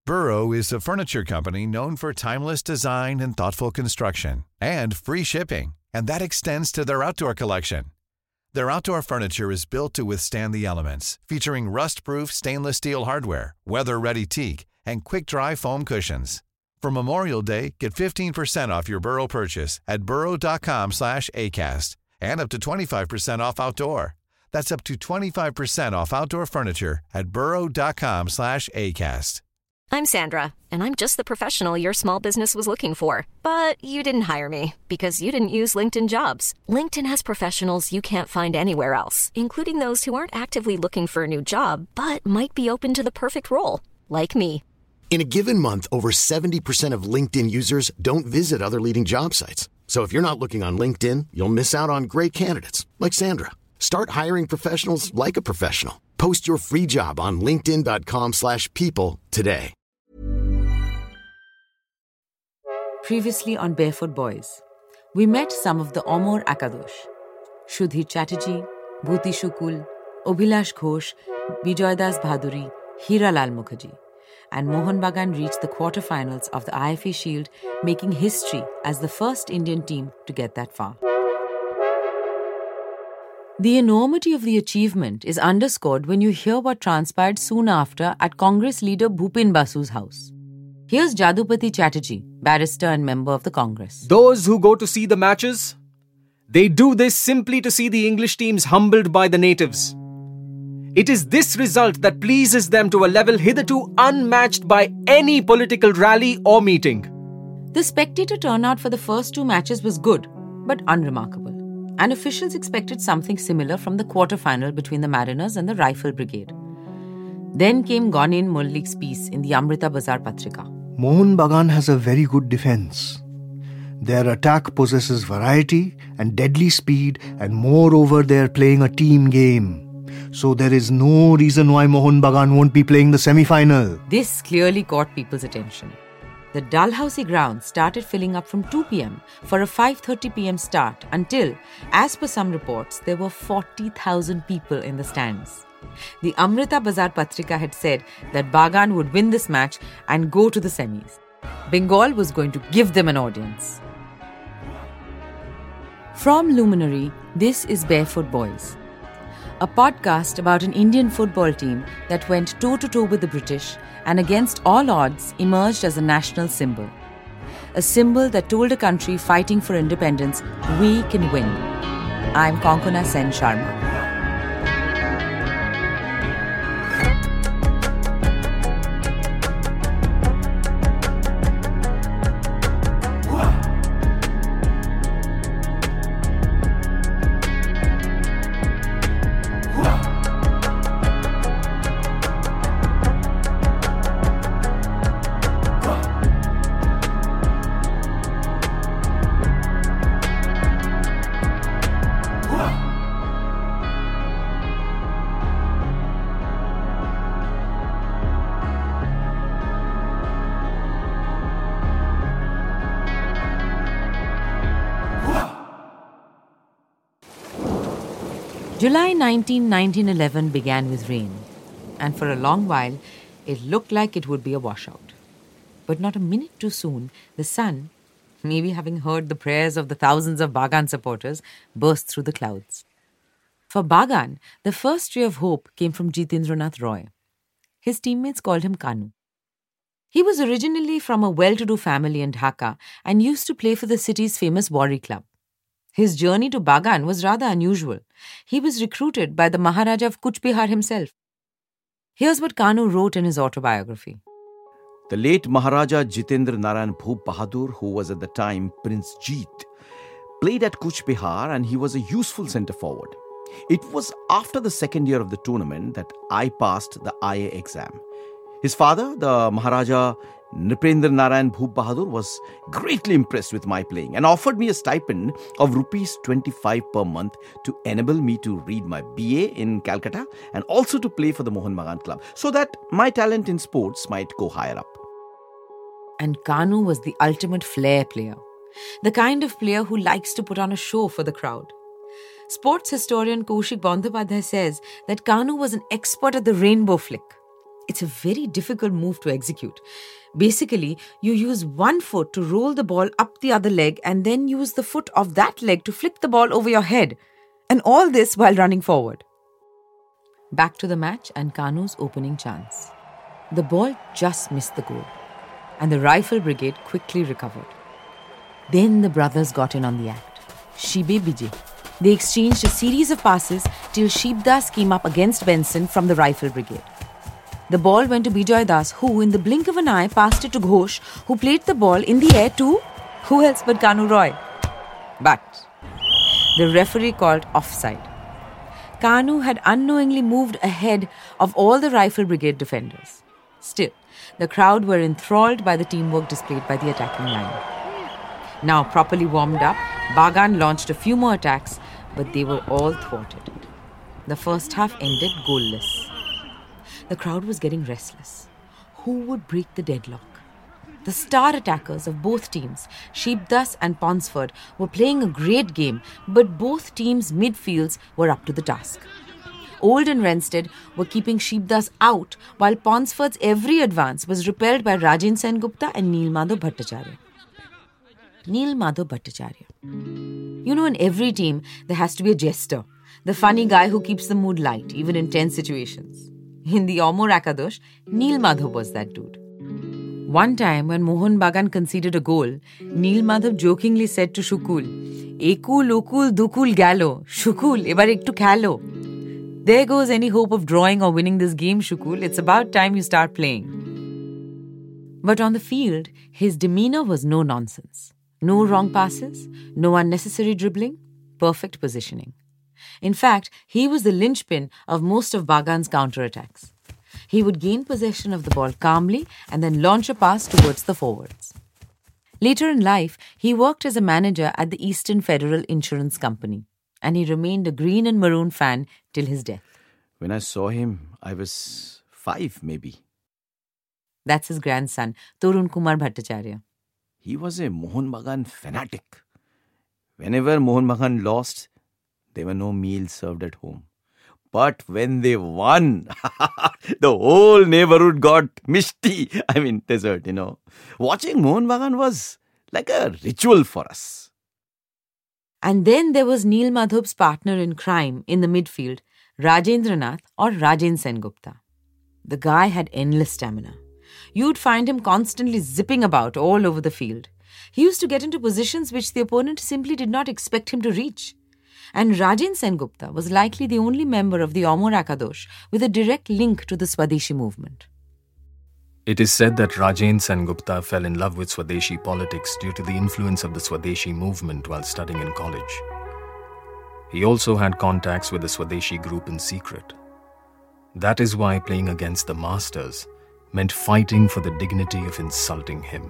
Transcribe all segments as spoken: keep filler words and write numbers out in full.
Burrow is a furniture company known for timeless design and thoughtful construction, and free shipping, and that extends to their outdoor collection. Their outdoor furniture is built to withstand the elements, featuring rust-proof stainless steel hardware, weather-ready teak, and quick-dry foam cushions. For Memorial Day, get fifteen percent off your Burrow purchase at burrow.com slash ACAST and up to twenty-five percent off outdoor. That's up to twenty-five percent off outdoor furniture at burrow.com slash ACAST. I'm Sandra, and I'm just the professional your small business was looking for. But you didn't hire me because you didn't use LinkedIn Jobs. LinkedIn has professionals you can't find anywhere else, including those who aren't actively looking for a new job, but might be open to the perfect role, like me. In a given month, over seventy percent of LinkedIn users don't visit other leading job sites. So if you're not looking on LinkedIn, you'll miss out on great candidates like Sandra. Start hiring professionals like a professional. Post your free job on linkedin.com slash people today. Previously on Barefoot Boys, we met some of the Amar Akadosh. Shudhir Chatterjee, Bhuti Shukul, Abhilash Ghosh, Bijoydas Bhaduri, Hiralal Mukherjee. And Mohun Bagan reached the quarterfinals of the I F A Shield, making history as the first Indian team to get that far. The enormity of the achievement is underscored when you hear what transpired soon after at Congress leader Bhupin Basu's house. Here's Jadupati Chatterjee, barrister and member of the Congress. Those who go to see the matches, they do this simply to see the English teams humbled by the natives. It is this result that pleases them to a level hitherto unmatched by any political rally or meeting. The spectator turnout for the first two matches was good, but unremarkable. And officials expected something similar from the quarter-final between the Mariners and the Rifle Brigade. Then came Gonin Mullik's piece in the Amrita Bazar Patrika. Mohun Bagan has a very good defence. Their attack possesses variety and deadly speed, and moreover they are playing a team game. So there is no reason why Mohun Bagan won't be playing the semi-final. This clearly caught people's attention. The Dalhousie ground started filling up from two p.m. for a five thirty p.m. start until, as per some reports, there were forty thousand people in the stands. The Amrita Bazar Patrika had said that Bagan would win this match and go to the semis. Bengal was going to give them an audience. From Luminary, this is Barefoot Boys, a podcast about an Indian football team that went toe-to-toe with the British and against all odds emerged as a national symbol. A symbol that told a country fighting for independence, we can win. I'm Konkona Sen Sharma. July nineteenth, nineteen eleven began with rain, and for a long while, it looked like it would be a washout. But not a minute too soon, the sun, maybe having heard the prayers of the thousands of Bagan supporters, burst through the clouds. For Bagan, the first ray of hope came from Jitendranath Roy. His teammates called him Kanu. He was originally from a well-to-do family in Dhaka and used to play for the city's famous Warri Club. His journey to Bagan was rather unusual. He was recruited by the Maharaja of Kuch Bihar himself. Here's what Kanu wrote in his autobiography. The late Maharaja Jitendra Narayan Bhoop Bahadur, who was at the time Prince Jeet, played at Kuch Bihar and he was a useful centre forward. It was after the second year of the tournament that I passed the I A exam. His father, the Maharaja Nripendra Narayan Bhoop Bahadur, was greatly impressed with my playing and offered me a stipend of rupees twenty-five per month to enable me to read my B A in Calcutta and also to play for the Mohun Bagan Club so that my talent in sports might go higher up. And Kanu was the ultimate flair player, the kind of player who likes to put on a show for the crowd. Sports historian Kaushik Bandyopadhyay says that Kanu was an expert at the rainbow flick. It's a very difficult move to execute. Basically, you use one foot to roll the ball up the other leg and then use the foot of that leg to flick the ball over your head. And all this while running forward. Back to the match and Kanu's opening chance. The ball just missed the goal, and the Rifle Brigade quickly recovered. Then the brothers got in on the act. Shibe Bijay. They exchanged a series of passes till Sheepdas came up against Benson from the Rifle Brigade. The ball went to Bijoy Das, who, in the blink of an eye, passed it to Ghosh, who played the ball in the air to who else but Kanu Roy. But the referee called offside. Kanu had unknowingly moved ahead of all the Rifle Brigade defenders. Still, the crowd were enthralled by the teamwork displayed by the attacking line. Now properly warmed up, Bagan launched a few more attacks, but they were all thwarted. The first half ended goalless. The crowd was getting restless. Who would break the deadlock? The star attackers of both teams, Sheepdas and Ponsford, were playing a great game, but both teams' midfields were up to the task. Old and Wrensted were keeping Sheepdas out, while Ponsford's every advance was repelled by Rajen Sengupta and Neel Madhav Bhattacharya. Neel Madhav Bhattacharya. You know, in every team, there has to be a jester, the funny guy who keeps the mood light, even in tense situations. In the Amur Akadosh, Neel Madhav was that dude. One time, when Mohan Bagan conceded a goal, Neel Madhav jokingly said to Shukul, Ekul, Ukul, Dukul, Gallo. Shukul, ebar ektu khelo. There goes any hope of drawing or winning this game, Shukul. It's about time you start playing. But on the field, his demeanor was no nonsense. No wrong passes, no unnecessary dribbling, perfect positioning. In fact, he was the linchpin of most of Bagan's counterattacks. He would gain possession of the ball calmly and then launch a pass towards the forwards. Later in life, he worked as a manager at the Eastern Federal Insurance Company, and he remained a green and maroon fan till his death. When I saw him, I was five maybe. That's his grandson, Torun Kumar Bhattacharya. He was a Mohan Bagan fanatic. Whenever Mohan Bagan lost, there were no meals served at home. But when they won, the whole neighborhood got mishti. I mean, dessert, you know. Watching Mohan Bagan was like a ritual for us. And then there was Neel Madhav's partner in crime in the midfield, Rajendranath or Rajen Sengupta. The guy had endless stamina. You'd find him constantly zipping about all over the field. He used to get into positions which the opponent simply did not expect him to reach. And Rajen Sengupta was likely the only member of the Amur Akadosh with a direct link to the Swadeshi movement. It is said that Rajen Sengupta fell in love with Swadeshi politics due to the influence of the Swadeshi movement while studying in college. He also had contacts with the Swadeshi group in secret. That is why playing against the masters meant fighting for the dignity of insulting him.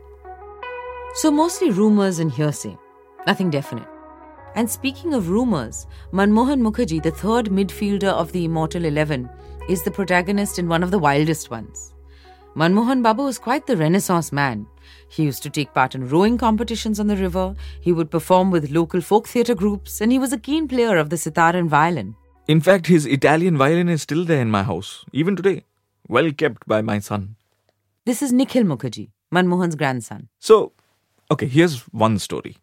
So mostly rumours and hearsay, nothing definite. And speaking of rumours, Manmohan Mukherjee, the third midfielder of the Immortal Eleven, is the protagonist in one of the wildest ones. Manmohan Babu was quite the Renaissance man. He used to take part in rowing competitions on the river, he would perform with local folk theatre groups, and he was a keen player of the sitar and violin. In fact, his Italian violin is still there in my house, even today, well kept by my son. This is Nikhil Mukherjee, Manmohan's grandson. So, okay, here's one story.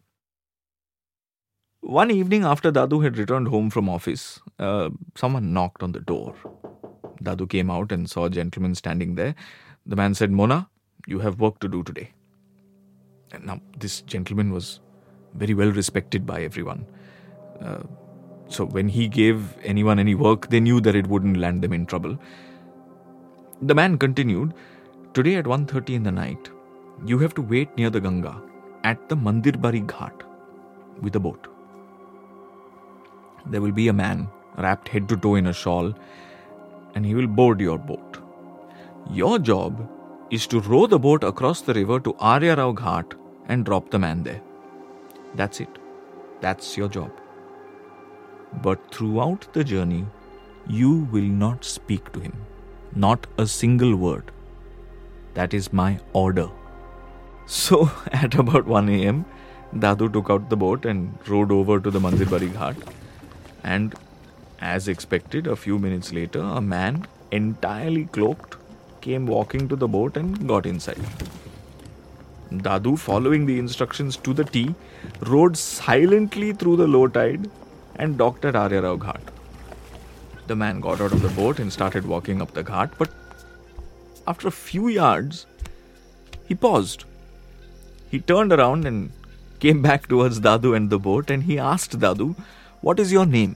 One evening after Dadu had returned home from office, uh, someone knocked on the door. Dadu came out and saw a gentleman standing there. The man said, Mona, you have work to do today. And now, this gentleman was very well respected by everyone. Uh, so when he gave anyone any work, they knew that it wouldn't land them in trouble. The man continued, today at one thirty in the night, you have to wait near the Ganga at the Mandirbari Ghat with a boat. There will be a man wrapped head to toe in a shawl and he will board your boat. Your job is to row the boat across the river to Arya Rao Ghat and drop the man there. That's it. That's your job. But throughout the journey, you will not speak to him. Not a single word. That is my order. So, at about one a.m., Dadu took out the boat and rowed over to the Mandirbari Ghat. And, as expected, a few minutes later, a man entirely cloaked came walking to the boat and got inside. Dadu, following the instructions to the T, rowed silently through the low tide and docked at Arya Rao Ghat. The man got out of the boat and started walking up the ghat, but after a few yards, he paused. He turned around and came back towards Dadu and the boat, and he asked Dadu, "What is your name?"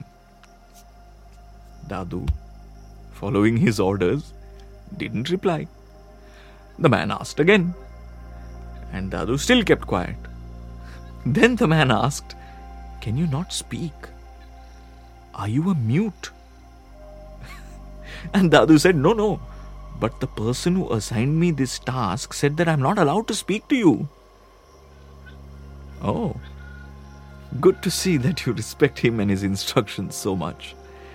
Dadu, following his orders, didn't reply. The man asked again, and Dadu still kept quiet. Then the man asked, "Can you not speak? Are you a mute?" And Dadu said, "No, no, but the person who assigned me this task said that I'm not allowed to speak to you." Oh, good to see that you respect him and his instructions so much.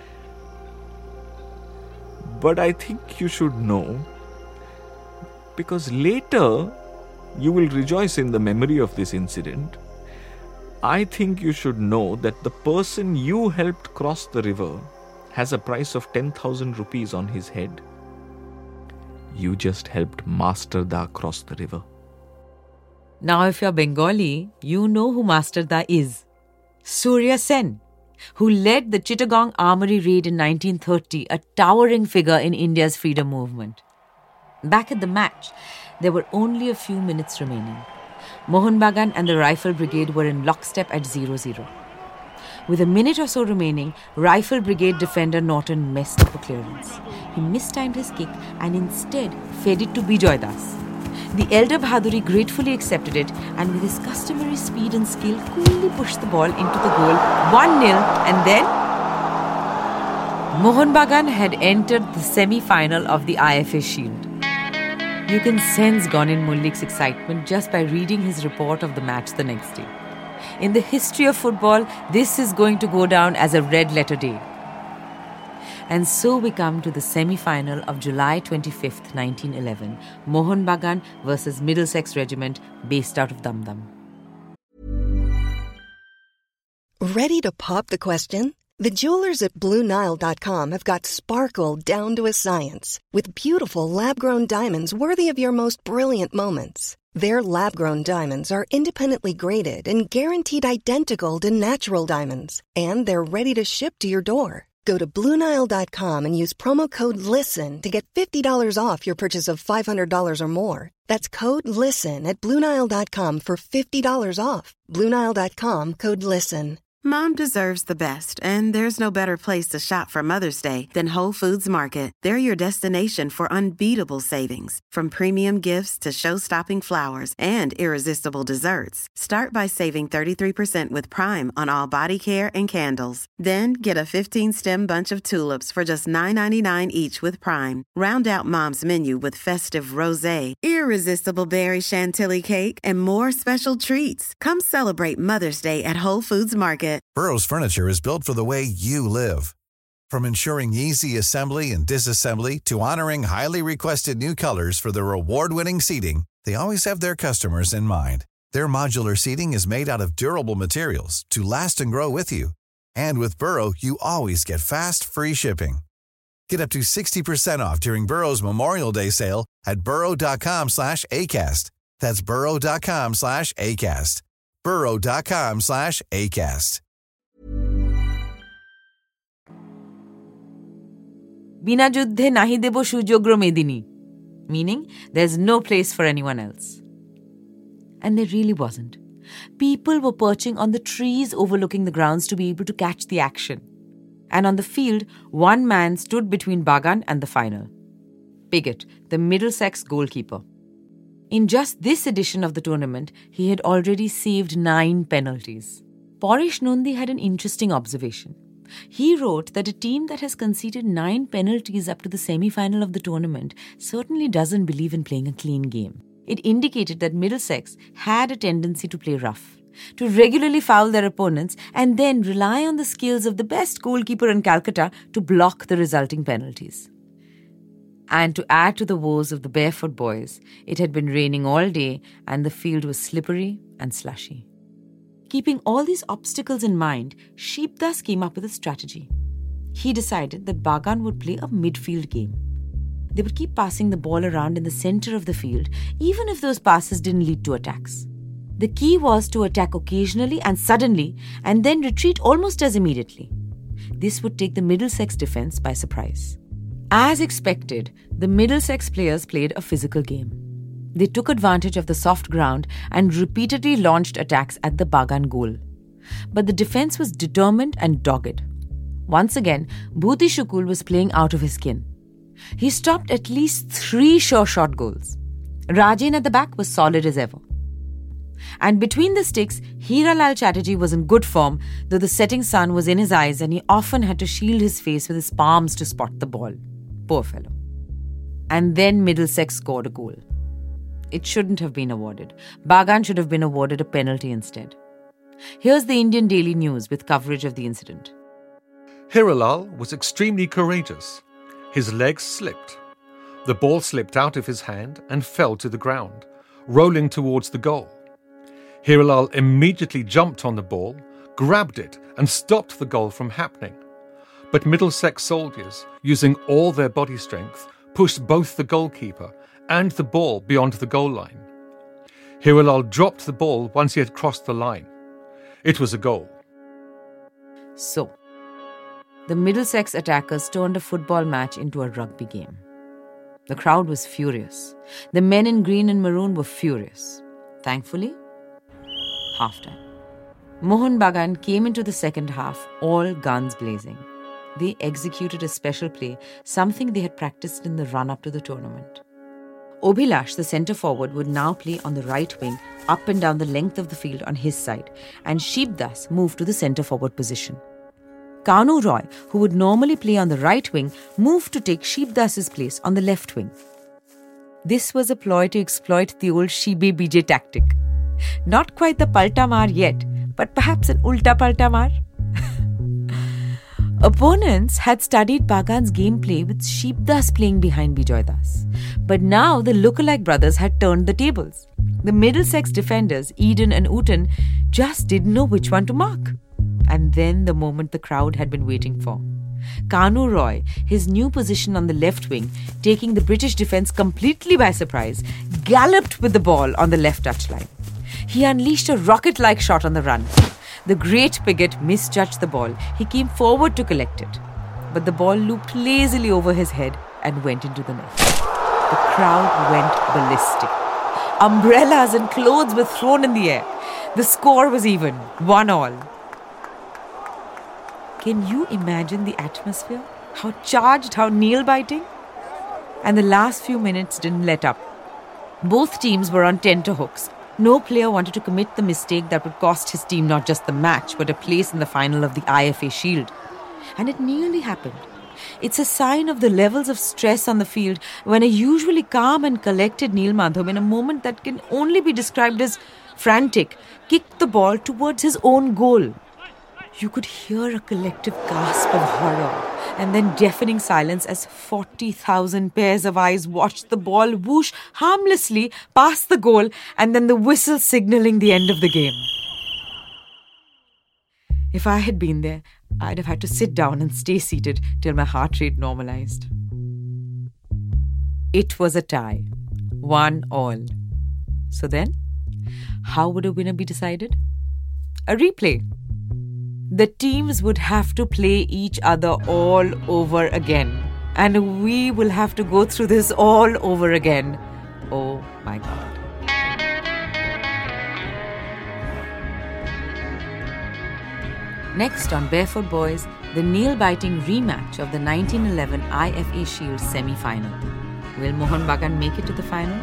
But I think you should know, because later you will rejoice in the memory of this incident. I think you should know that the person you helped cross the river has a price of ten thousand rupees on his head. You just helped Master Da cross the river. Now, if you're Bengali, you know who Master Da is. Surya Sen, who led the Chittagong Armory raid in nineteen thirty, a towering figure in India's freedom movement. Back at the match, there were only a few minutes remaining. Mohun Bagan and the Rifle Brigade were in lockstep at zero zero. With a minute or so remaining, Rifle Brigade defender Norton messed up a clearance. He mistimed his kick and instead fed it to Bijoy Das. The elder Bahaduri gratefully accepted it and with his customary speed and skill coolly pushed the ball into the goal one nil, and then Mohun Bagan had entered the semi-final of the I F A Shield. You can sense Gonin Mullik's excitement just by reading his report of the match the next day. In the history of football, this is going to go down as a red-letter day. And so we come to the semi-final of July twenty-fifth, nineteen eleven, Mohun Bagan versus Middlesex Regiment based out of Dum Dum. Ready to pop the question? The jewelers at Blue Nile dot com have got sparkle down to a science with beautiful lab-grown diamonds worthy of your most brilliant moments. Their lab-grown diamonds are independently graded and guaranteed identical to natural diamonds, and they're ready to ship to your door. Go to Blue Nile dot com and use promo code LISTEN to get fifty dollars off your purchase of five hundred dollars or more. That's code LISTEN at Blue Nile dot com for fifty dollars off. Blue Nile dot com, code LISTEN. Mom deserves the best, and there's no better place to shop for Mother's Day than Whole Foods Market. They're your destination for unbeatable savings, from premium gifts to show-stopping flowers and irresistible desserts. Start by saving thirty-three percent with Prime on all body care and candles. Then get a fifteen-stem bunch of tulips for just nine ninety-nine each with Prime. Round out Mom's menu with festive rosé, irresistible berry chantilly cake, and more special treats. Come celebrate Mother's Day at Whole Foods Market. Burrow's furniture is built for the way you live. From ensuring easy assembly and disassembly to honoring highly requested new colors for their award-winning seating, they always have their customers in mind. Their modular seating is made out of durable materials to last and grow with you. And with Burrow, you always get fast, free shipping. Get up to sixty percent off during Burrow's Memorial Day sale at burrow.com slash ACAST. That's burrow.com slash ACAST. burrow.com slash ACAST. Bina juddhe nahi debo sujogro medini, meaning there's no place for anyone else. And there really wasn't. People were perching on the trees overlooking the grounds to be able to catch the action. And on the field, one man stood between Bagan and the final. Piggott, the Middlesex goalkeeper. In just this edition of the tournament, he had already saved nine penalties. Porish Nundi had an interesting observation. He wrote that a team that has conceded nine penalties up to the semi-final of the tournament certainly doesn't believe in playing a clean game. It indicated that Middlesex had a tendency to play rough, to regularly foul their opponents and then rely on the skills of the best goalkeeper in Calcutta to block the resulting penalties. And to add to the woes of the barefoot boys, it had been raining all day and the field was slippery and slushy. Keeping all these obstacles in mind, Sheepdas came up with a strategy. He decided that Bagan would play a midfield game. They would keep passing the ball around in the center of the field, even if those passes didn't lead to attacks. The key was to attack occasionally and suddenly, and then retreat almost as immediately. This would take the Middlesex defense by surprise. As expected, the Middlesex players played a physical game. They took advantage of the soft ground and repeatedly launched attacks at the Bagan goal. But the defense was determined and dogged. Once again, Bhuti Shukul was playing out of his skin. He stopped at least three sure shot goals. Rajen at the back was solid as ever. And between the sticks, Hiralal Chatterjee was in good form, though the setting sun was in his eyes and he often had to shield his face with his palms to spot the ball. Poor fellow. And then Middlesex scored a goal. It shouldn't have been awarded. Bagan should have been awarded a penalty instead. Here's the Indian Daily News with coverage of the incident. Hiralal was extremely courageous. His legs slipped. The ball slipped out of his hand and fell to the ground, rolling towards the goal. Hiralal immediately jumped on the ball, grabbed it and stopped the goal from happening. But Middlesex soldiers, using all their body strength, pushed both the goalkeeper and the ball beyond the goal line. Hiralal dropped the ball once he had crossed the line. It was a goal. So, the Middlesex attackers turned a football match into a rugby game. The crowd was furious. The men in green and maroon were furious. Thankfully, halftime. Mohun Bagan came into the second half, all guns blazing. They executed a special play, something they had practiced in the run-up to the tournament. Obhilash, the centre forward, would now play on the right wing, up and down the length of the field on his side, and Sheepdas moved to the centre forward position. Kanu Roy, who would normally play on the right wing, moved to take Sheepdas's place on the left wing. This was a ploy to exploit the old Shibe Bije tactic. Not quite the Palta Maar yet, but perhaps an Ulta Palta Maar. Opponents had studied Bagan's gameplay with Sheepdas playing behind Bijoy Das. But now the lookalike brothers had turned the tables. The Middlesex defenders, Eden and Uten, just didn't know which one to mark. And then the moment the crowd had been waiting for. Kanu Roy, his new position on the left wing, taking the British defence completely by surprise, galloped with the ball on the left touchline. He unleashed a rocket-like shot on the run. The great Piggott misjudged the ball. He came forward to collect it. But the ball looped lazily over his head and went into the net. The crowd went ballistic. Umbrellas and clothes were thrown in the air. The score was even, one all. Can you imagine the atmosphere? How charged, how nail-biting? And the last few minutes didn't let up. Both teams were on tenterhooks. No player wanted to commit the mistake that would cost his team not just the match, but a place in the final of the I F A Shield. And it nearly happened. It's a sign of the levels of stress on the field when a usually calm and collected Neil Madhub, in a moment that can only be described as frantic, kicked the ball towards his own goal. You could hear a collective gasp of horror and then deafening silence as forty thousand pairs of eyes watched the ball whoosh harmlessly past the goal and then the whistle signalling the end of the game. If I had been there, I'd have had to sit down and stay seated till my heart rate normalized. It was a tie. One all. So then, how would a winner be decided? A replay. The teams would have to play each other all over again. And we will have to go through this all over again. Oh my God. Next on Barefoot Boys, the nail-biting rematch of the nineteen eleven I F A Shield semi-final. Will Mohun Bagan make it to the final?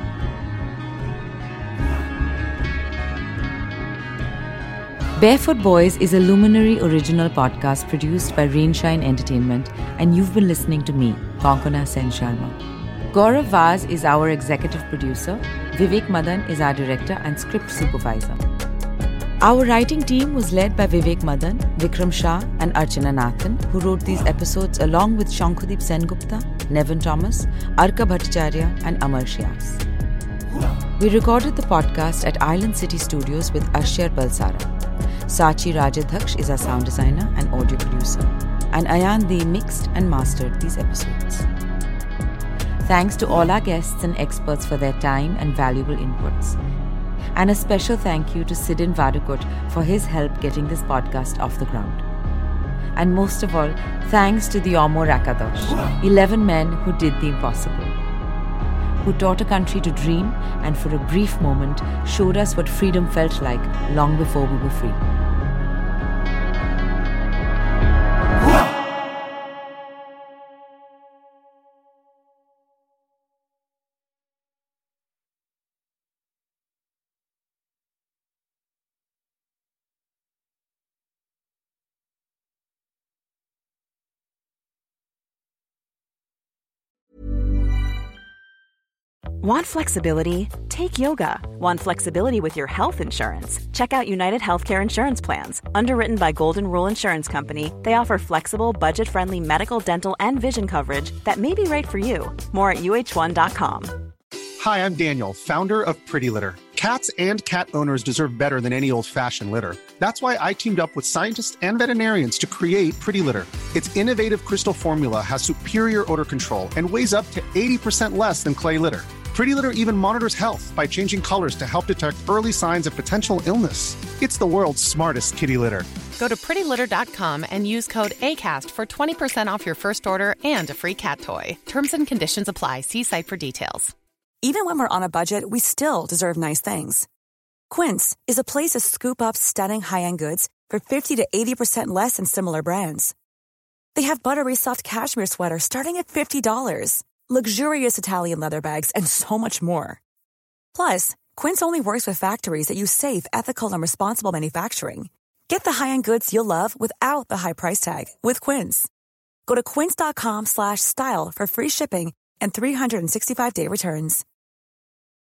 Barefoot Boys is a Luminary original podcast produced by Rainshine Entertainment, and you've been listening to me, Konkona Sen Sharma. Gaurav Vaz is our executive producer, Vivek Madan is our director and script supervisor. Our writing team was led by Vivek Madan, Vikram Shah and Archana Nathan, who wrote these episodes along with Shankhudeep Sengupta, Nevin Thomas, Arka Bhattacharya and Amar Shyas. We recorded the podcast at Island City Studios with Ashyar Balsara. Sachi Rajadhaksh is our sound designer and audio producer, and Ayan Dey mixed and mastered these episodes. Thanks to all our guests and experts for their time and valuable inputs. And a special thank you to Sidin Vadukut for his help getting this podcast off the ground. And most of all, thanks to the Omo Rakadosh, eleven men who did the impossible, who taught a country to dream and for a brief moment showed us what freedom felt like long before we were free. Want flexibility? Take yoga. Want flexibility with your health insurance? Check out United Healthcare Insurance Plans. Underwritten by Golden Rule Insurance Company, they offer flexible, budget-friendly medical, dental, and vision coverage that may be right for you. More at U H one dot com. Hi, I'm Daniel, founder of Pretty Litter. Cats and cat owners deserve better than any old-fashioned litter. That's why I teamed up with scientists and veterinarians to create Pretty Litter. Its innovative crystal formula has superior odor control and weighs up to eighty percent less than clay litter. Pretty Litter even monitors health by changing colors to help detect early signs of potential illness. It's the world's smartest kitty litter. Go to pretty litter dot com and use code ACAST for twenty percent off your first order and a free cat toy. Terms and conditions apply. See site for details. Even when we're on a budget, we still deserve nice things. Quince is a place to scoop up stunning high-end goods for fifty to eighty percent less than similar brands. They have buttery soft cashmere sweaters starting at fifty dollars. Luxurious Italian leather bags, and so much more. Plus, Quince only works with factories that use safe, ethical, and responsible manufacturing. Get the high-end goods you'll love without the high price tag with Quince. Go to quince dot com slash style for free shipping and three sixty-five day returns.